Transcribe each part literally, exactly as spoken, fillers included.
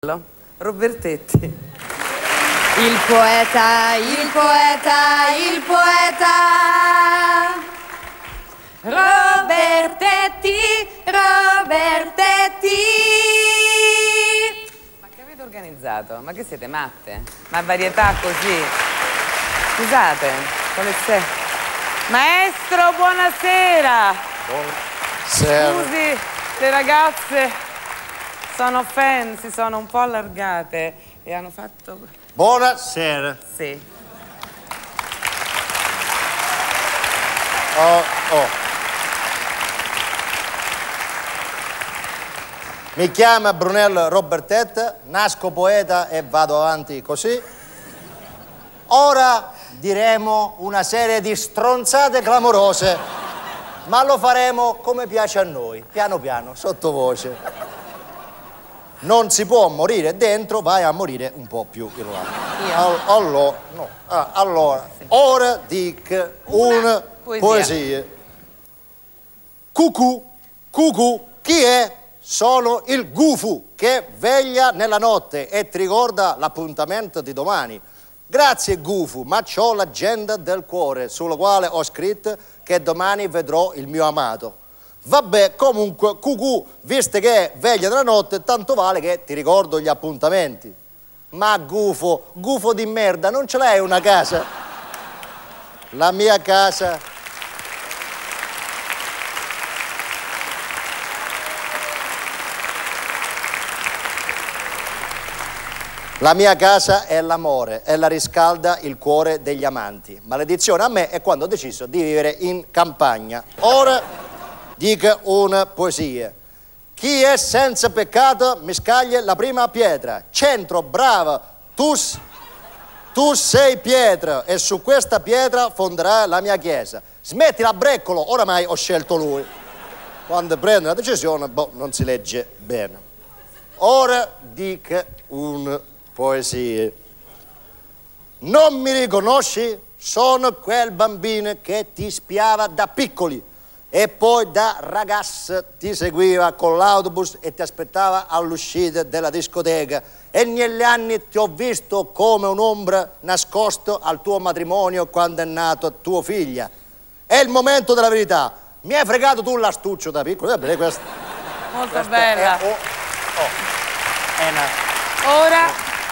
Robertetti. Il poeta, il poeta, il poeta Robertetti, Robertetti. Ma che avete organizzato? Ma che siete matte? Ma varietà così? Scusate, quale c'è? Maestro, buonasera. Buonasera. Scusi, le ragazze sono fan, si sono un po' allargate e hanno fatto... Buonasera. Sì. Oh, oh. Mi chiamo Brunello Robertetti, nasco poeta e vado avanti così. Ora diremo una serie di stronzate clamorose, ma lo faremo come piace a noi, piano piano, sottovoce. Non si può morire dentro, vai a morire un po' più in là. All, allora, no. ah, allora sì. Ora dico una, una poesia. poesia. Cucù, cucù, chi è? Sono il Gufu che veglia nella notte e ti ricorda l'appuntamento di domani. Grazie Gufu, ma c'ho l'agenda del cuore sulla quale ho scritto che domani vedrò il mio amato. Vabbè, comunque, cucù, visto che è veglia della notte, tanto vale che ti ricordo gli appuntamenti. Ma gufo, gufo di merda, non ce l'hai una casa? La mia casa... La mia casa è l'amore e la riscalda il cuore degli amanti. Maledizione a me è quando ho deciso di vivere in campagna. Ora... dica una poesia. Chi è senza peccato mi scaglia la prima pietra. Centro, brava, tu, tu sei pietra e su questa pietra fonderà la mia chiesa. Smetti la breccolo, oramai ho scelto lui. Quando prende una decisione, boh, non si legge bene. Ora dica una poesia. Non mi riconosci? Sono quel bambino che ti spiava da piccoli. E poi da ragazza ti seguiva con l'autobus e ti aspettava all'uscita della discoteca. E negli anni ti ho visto come un'ombra nascosto al tuo matrimonio quando è nato tua figlia. È il momento della verità. Mi hai fregato tu l'astuccio da piccolo. Bene, questa, molto questa bella. È, oh, oh, è una... Ora...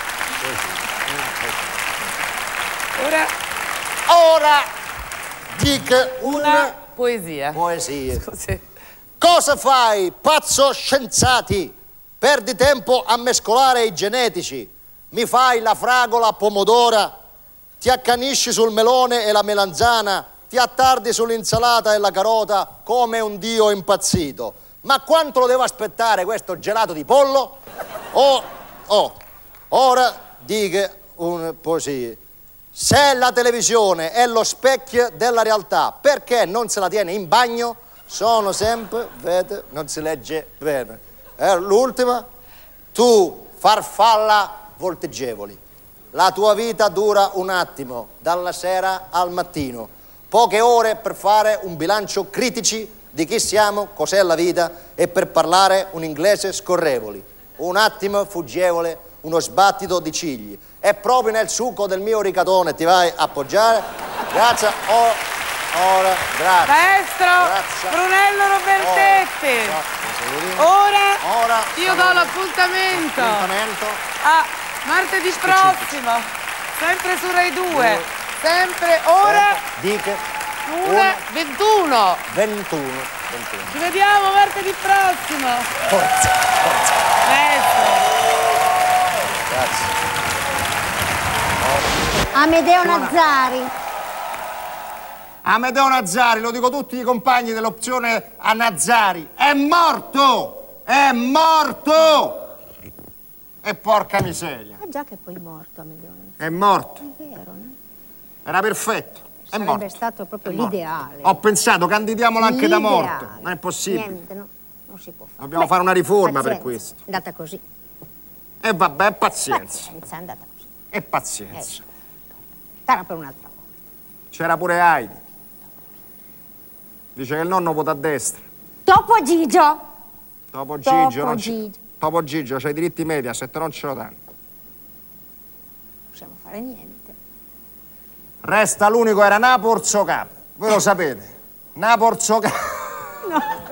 Ora... Ora dica una... una... poesia. Poesia. Scusi. Cosa fai, pazzo scienziati? Perdi tempo a mescolare i genetici. Mi fai la fragola pomodora, ti accanisci sul melone e la melanzana, ti attardi sull'insalata e la carota come un dio impazzito. Ma quanto lo devo aspettare questo gelato di pollo? Oh, oh, ora dica una poesia. Se la televisione è lo specchio della realtà, perché non se la tiene in bagno? Sono sempre, vede, non si legge bene. E l'ultima, tu, farfalla volteggievoli. La tua vita dura un attimo, dalla sera al mattino. Poche ore per fare un bilancio critici di chi siamo, cos'è la vita e per parlare un inglese scorrevoli. Un attimo fuggevole, uno sbattito di cigli. È proprio nel succo del mio ricatone, ti vai a appoggiare. Grazie. Oh, ora, grazie. Maestro grazie. Brunello Robertetti. Oh, ora, ora io do l'appuntamento Appuntamento. a martedì prossimo, sempre su Rai due. Sempre ora. Dica. Una ventuno. ventuno. ventuno. Ci vediamo martedì prossimo. Forza, forza. Maestro. Grazie. Amedeo Nazzari. Amedeo Nazzari, lo dico a tutti i compagni dell'opzione a Nazzari, è morto! È morto! E porca miseria. Ma già che poi è morto Amedeo Nazzari. È morto. È vero, no? Era perfetto. È Sarebbe morto. stato proprio È morto. l'ideale. Ho pensato, candidiamolo anche da morto. L'ideale. Non è possibile. Niente, no, non si può fare. Dobbiamo fare una riforma pazienza. per questo. È andata così. E vabbè, pazienza. Pazienza, è andata così. E pazienza. Eh, sarà per un'altra volta. C'era pure Heidi. Dice che il nonno vota a destra. Dopo Gigio. Dopo Gigio, Dopo non c'è... Gigio. Topo Gigio, c'hai i diritti media, se te non ce lo danno. Non possiamo fare niente. Resta l'unico, era Naporzo Capo. Voi lo sapete. Naporzo Capo. No.